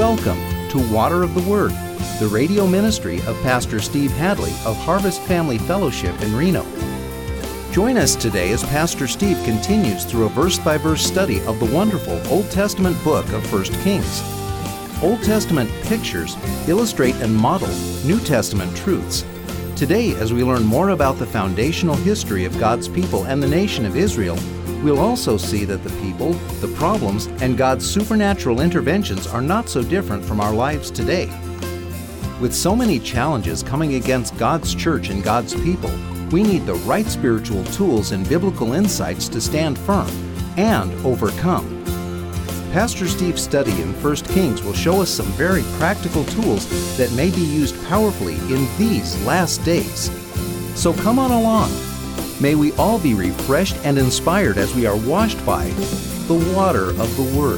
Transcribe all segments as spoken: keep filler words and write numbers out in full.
Welcome to Water of the Word, the radio ministry of Pastor Steve Hadley of Harvest Family Fellowship in Reno. Join us today as Pastor Steve continues through a verse-by-verse study of the wonderful Old Testament book of First Kings. Old Testament pictures illustrate and model New Testament truths. Today, as we learn more about the foundational history of God's people and the nation of Israel, we'll also see that the people, the problems, and God's supernatural interventions are not so different from our lives today. With so many challenges coming against God's church and God's people, we need the right spiritual tools and biblical insights to stand firm and overcome. Pastor Steve's study in First Kings will show us some very practical tools that may be used powerfully in these last days. So come on along. May we all be refreshed and inspired as we are washed by the water of the Word.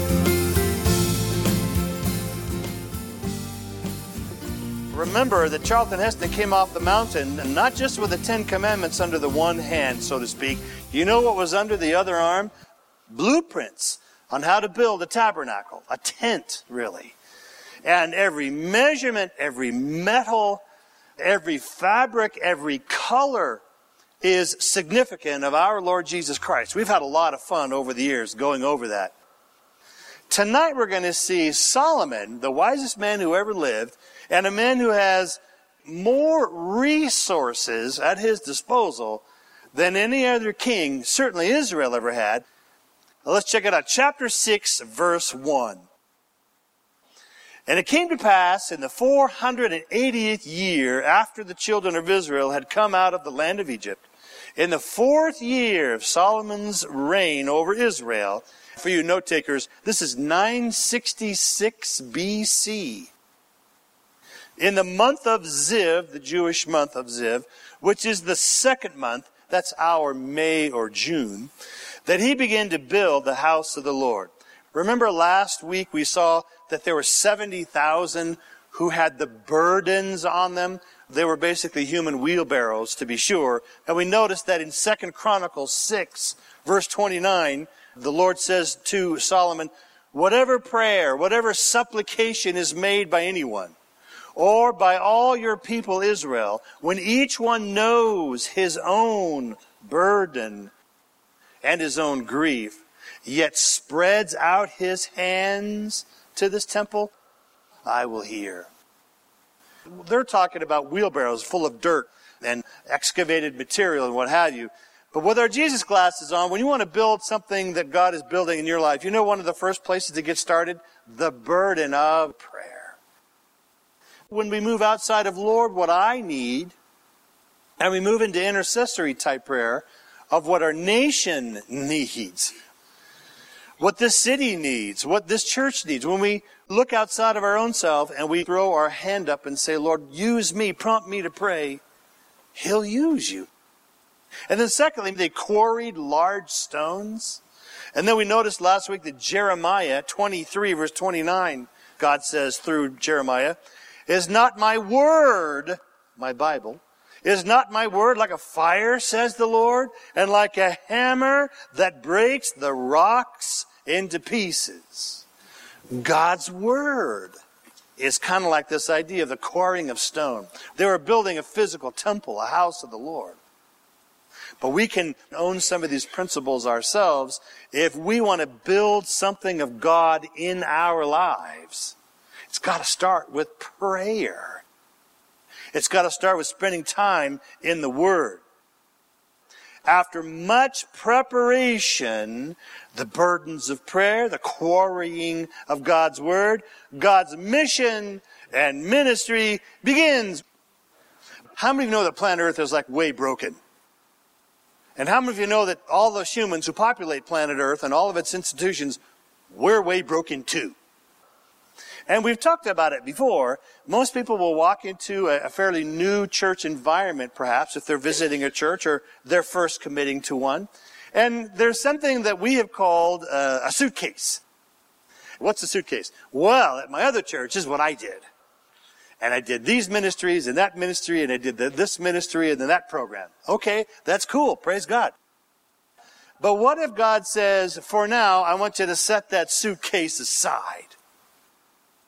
Remember that Charlton Heston came off the mountain, and not just with the Ten Commandments under the one hand, so to speak. You know what was under the other arm? Blueprints on how to build a tabernacle, a tent, really. And every measurement, every metal, every fabric, every color is significant of our Lord Jesus Christ. We've had a lot of fun over the years going over that. Tonight we're going to see Solomon, the wisest man who ever lived, and a man who has more resources at his disposal than any other king, certainly Israel, ever had. Now let's check it out. Chapter six, verse one. And it came to pass in the four hundred eightieth year after the children of Israel had come out of the land of Egypt, in the fourth year of Solomon's reign over Israel, for you note takers, this is nine sixty-six B C. In the month of Ziv, the Jewish month of Ziv, which is the second month, that's our May or June, that he began to build the house of the Lord. Remember last week we saw that there were seventy thousand who had the burdens on them. They were basically human wheelbarrows, to be sure. And we noticed that in Second Chronicles six, verse twenty-nine, the Lord says to Solomon, whatever prayer, whatever supplication is made by anyone, or by all your people Israel, when each one knows his own burden and his own grief, yet spreads out his hands to this temple, I will hear. They're talking about wheelbarrows full of dirt and excavated material and what have you. But with our Jesus glasses on, when you want to build something that God is building in your life, you know one of the first places to get started? The burden of prayer. When we move outside of Lord, what I need, and we move into intercessory type prayer of what our nation needs, what this city needs, what this church needs. When we look outside of our own self and we throw our hand up and say, Lord, use me, prompt me to pray, He'll use you. And then secondly, they quarried large stones. And then we noticed last week that Jeremiah twenty-three, verse twenty-nine, God says through Jeremiah, is not my word, my Bible, is not my word like a fire, says the Lord, and like a hammer that breaks the rocks into pieces. God's word is kind of like this idea of the quarrying of stone. They were building a physical temple, a house of the Lord. But we can own some of these principles ourselves if we want to build something of God in our lives. It's got to start with prayer. It's got to start with spending time in the Word. After much preparation, the burdens of prayer, the quarrying of God's Word, God's mission and ministry begins. How many of you know that planet Earth is like way broken? And how many of you know that all those humans who populate planet Earth and all of its institutions, we're way broken too? And we've talked about it before. Most people will walk into a fairly new church environment, perhaps, if they're visiting a church or they're first committing to one. And there's something that we have called uh, a suitcase. What's a suitcase? Well, at my other church is what I did. And I did these ministries and that ministry, and I did the, this ministry and then that program. Okay, that's cool. Praise God. But what if God says, for now, I want you to set that suitcase aside?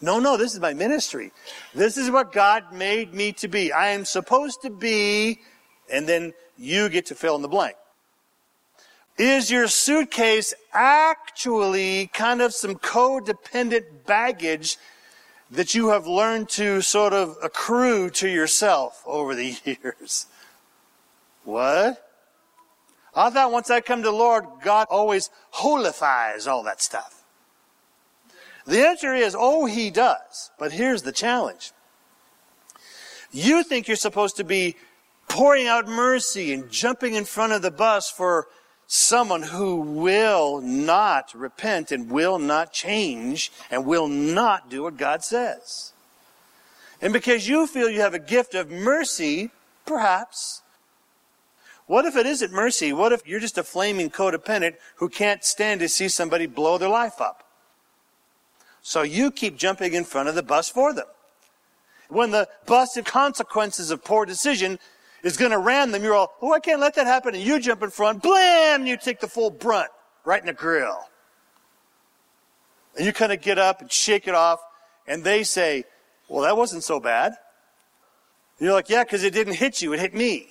No, no, this is my ministry. This is what God made me to be. I am supposed to be, and then you get to fill in the blank. Is your suitcase actually kind of some codependent baggage that you have learned to sort of accrue to yourself over the years? What? I thought once I come to the Lord, God always holifies all that stuff. The answer is, oh, He does. But here's the challenge. You think you're supposed to be pouring out mercy and jumping in front of the bus for someone who will not repent and will not change and will not do what God says. And because you feel you have a gift of mercy, perhaps, what if it isn't mercy? What if you're just a flaming codependent who can't stand to see somebody blow their life up? So you keep jumping in front of the bus for them. When the bus of consequences of poor decision is going to ram them, you're all, oh, I can't let that happen. And you jump in front, blam, and you take the full brunt right in the grill. And you kind of get up and shake it off, and they say, well, that wasn't so bad. And you're like, yeah, because it didn't hit you, it hit me.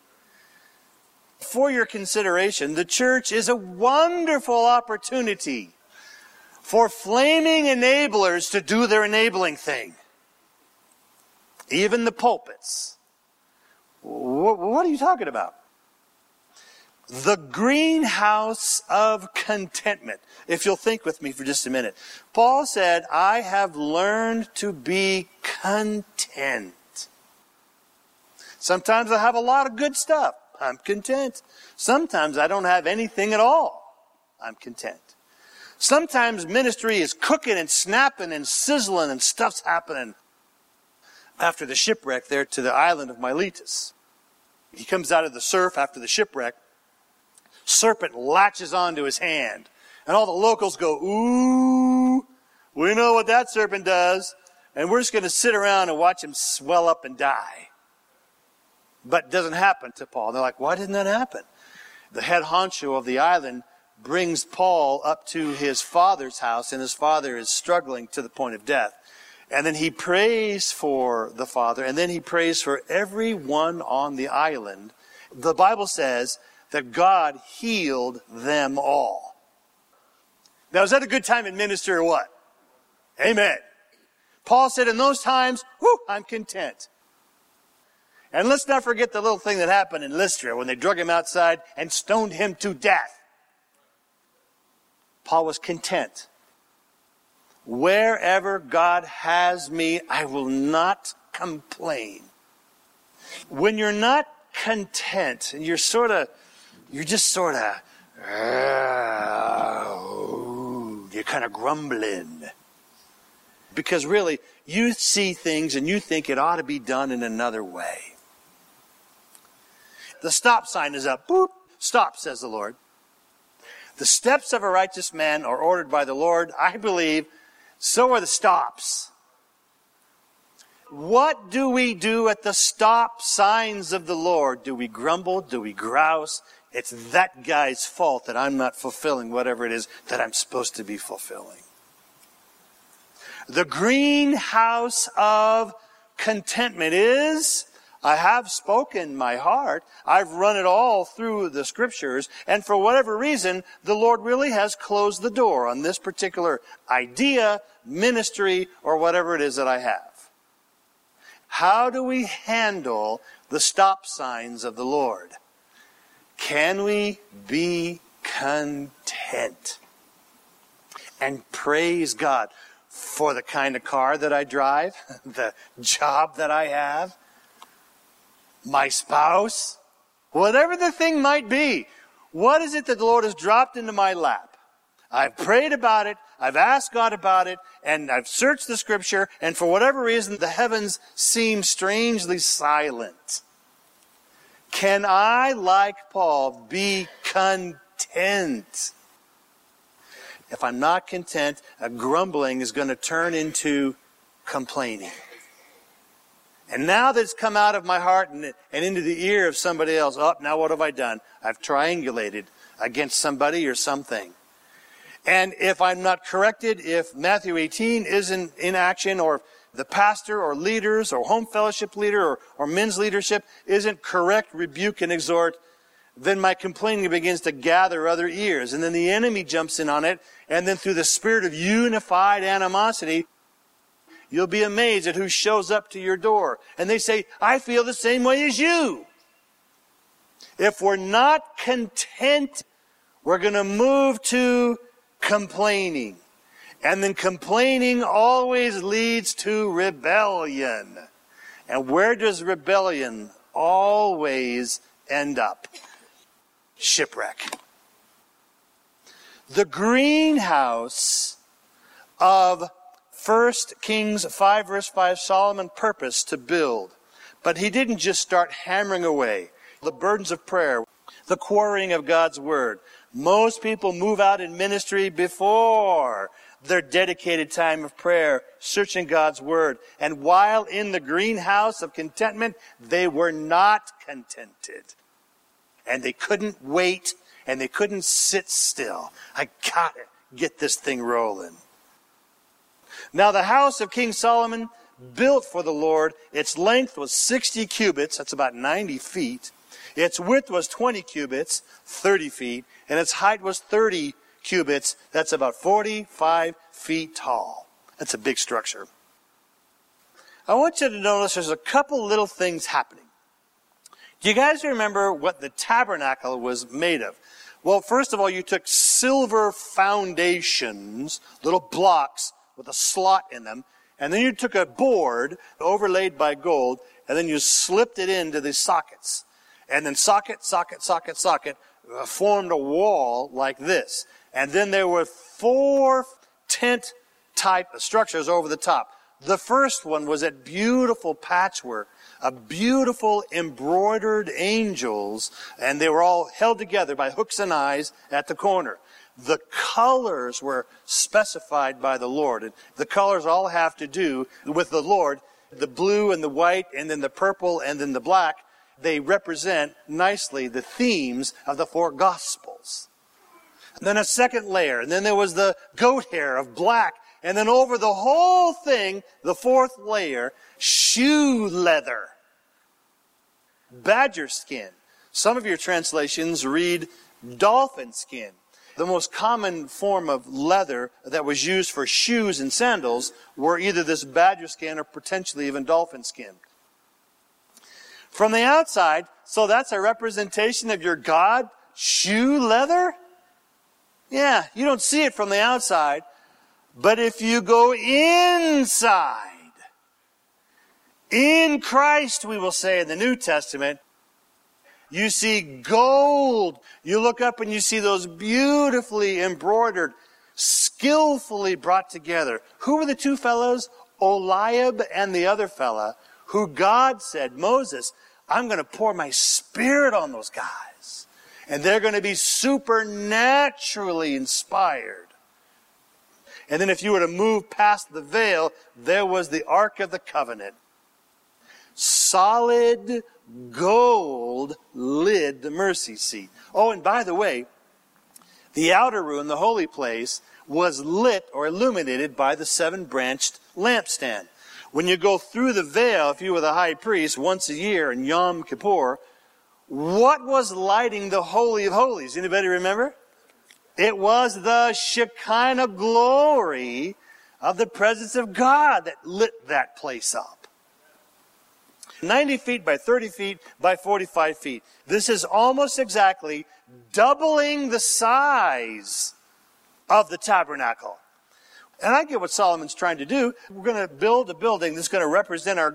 For your consideration, the church is a wonderful opportunity for flaming enablers to do their enabling thing. Even the pulpits. What are you talking about? The greenhouse of contentment. If you'll think with me for just a minute. Paul said, I have learned to be content. Sometimes I have a lot of good stuff. I'm content. Sometimes I don't have anything at all. I'm content. Sometimes ministry is cooking and snapping and sizzling and stuff's happening. After the shipwreck there to the island of Miletus, he comes out of the surf after the shipwreck. Serpent latches onto his hand. And all the locals go, ooh, we know what that serpent does. And we're just going to sit around and watch him swell up and die. But it doesn't happen to Paul. They're like, why didn't that happen? The head honcho of the island brings Paul up to his father's house, and his father is struggling to the point of death. And then he prays for the father, and then he prays for everyone on the island. The Bible says that God healed them all. Now, is that a good time in ministry or what? Amen. Paul said in those times, whew, I'm content. And let's not forget the little thing that happened in Lystra when they drug him outside and stoned him to death. Paul was content. Wherever God has me, I will not complain. When you're not content, and you're sort of, you're just sort of, uh, you're kind of grumbling. Because really, you see things and you think it ought to be done in another way. The stop sign is up. Boop. Stop, says the Lord. The steps of a righteous man are ordered by the Lord. I believe so are the stops. What do we do at the stop signs of the Lord? Do we grumble? Do we grouse? It's that guy's fault that I'm not fulfilling whatever it is that I'm supposed to be fulfilling. The greenhouse of contentment is, I have spoken my heart. I've run it all through the scriptures. And for whatever reason, the Lord really has closed the door on this particular idea, ministry, or whatever it is that I have. How do we handle the stop signs of the Lord? Can we be content? And praise God for the kind of car that I drive, the job that I have, my spouse, whatever the thing might be. What is it that the Lord has dropped into my lap? I've prayed about it, I've asked God about it, and I've searched the scripture, and for whatever reason, the heavens seem strangely silent. Can I, like Paul, be content? If I'm not content, a grumbling is going to turn into complaining. And now that it's come out of my heart and, and into the ear of somebody else, oh, now what have I done? I've triangulated against somebody or something. And if I'm not corrected, if Matthew eighteen isn't in action, or the pastor or leaders or home fellowship leader or, or men's leadership isn't correct, rebuke, and exhort, then my complaining begins to gather other ears. And then the enemy jumps in on it. And then through the spirit of unified animosity, you'll be amazed at who shows up to your door. And they say, I feel the same way as you. If we're not content, we're going to move to complaining. And then complaining always leads to rebellion. And where does rebellion always end up? Shipwreck. The greenhouse of First Kings five verse five, Solomon purposed to build. But he didn't just start hammering away. The burdens of prayer, the quarrying of God's word. Most people move out in ministry before their dedicated time of prayer, searching God's word. And while in the greenhouse of contentment, they were not contented. And they couldn't wait, and they couldn't sit still. I gotta get this thing rolling. Now the house of King Solomon, built for the Lord, its length was sixty cubits, that's about ninety feet. Its width was twenty cubits, thirty feet, and its height was thirty cubits, that's about forty-five feet tall. That's a big structure. I want you to notice there's a couple little things happening. Do you guys remember what the tabernacle was made of? Well, first of all, you took silver foundations, little blocks with a slot in them, and then you took a board overlaid by gold, and then you slipped it into the sockets. And then socket, socket, socket, socket uh, formed a wall like this. And then there were four tent-type structures over the top. The first one was that beautiful patchwork, a beautiful embroidered angels, and they were all held together by hooks and eyes at the corner. The colors were specified by the Lord. And the colors all have to do with the Lord. The blue and the white, and then the purple, and then the black. They represent nicely the themes of the four Gospels. And then a second layer, and then there was the goat hair of black. And then over the whole thing, the fourth layer, shoe leather. Badger skin. Some of your translations read dolphin skin. The most common form of leather that was used for shoes and sandals were either this badger skin or potentially even dolphin skin. From the outside, so that's a representation of your God, shoe leather? Yeah, you don't see it from the outside. But if you go inside, in Christ, we will say in the New Testament, you see gold. You look up and you see those beautifully embroidered, skillfully brought together. Who were the two fellows? Oliab and the other fella, who God said, Moses, I'm going to pour my spirit on those guys. And they're going to be supernaturally inspired. And then if you were to move past the veil, there was the Ark of the Covenant. Solid gold lid the mercy seat. Oh, and by the way, the outer room, the holy place, was lit or illuminated by the seven-branched lampstand. When you go through the veil, if you were the high priest, once a year in Yom Kippur, what was lighting the Holy of Holies? Anybody remember? It was the Shekinah glory of the presence of God that lit that place up. ninety feet by thirty feet by forty-five feet. This is almost exactly doubling the size of the tabernacle. And I get what Solomon's trying to do. We're going to build a building that's going to represent our